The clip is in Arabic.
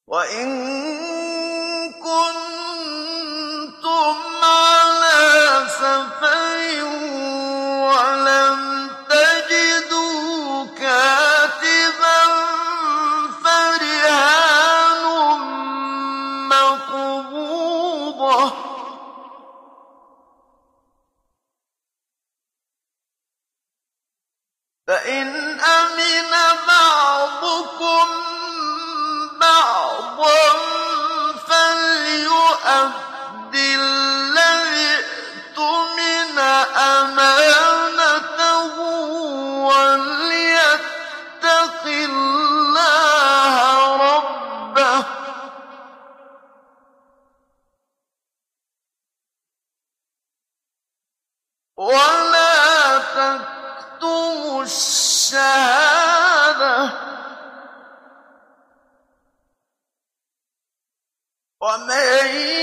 وَإِن كُنتُمْ عَلَىٰ سَفَرٍ وَلَمْ تَجِدُوا كَاتِبًا فَرِهَانٌ مَّقْبُوضَةٌ ۖ فَإِنْ أَمِنَ بَعْضُكُم بَعْضًا فَلْيُؤَدِّ الَّذِي اؤْتُمِنَ أَمَانَتَهُ وَلْيَتَّقِ اللَّهَ رَبَّهُ ۗ وَلَا تَكْتُمُوا الشَّهَادَةَ ۚ وَمَن